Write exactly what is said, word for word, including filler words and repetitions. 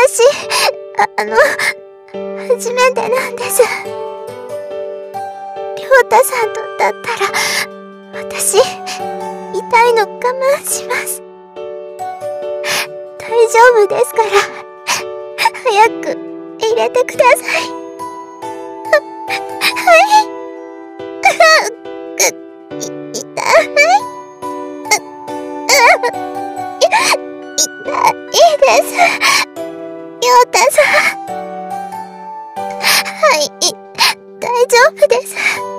私、あ、あの、初めてなんです。亮太さんとだったら、私、痛いの我慢します。大丈夫ですから、早く入れてください。はい。い、痛い。痛いです。亮太さん。はい、大丈夫です。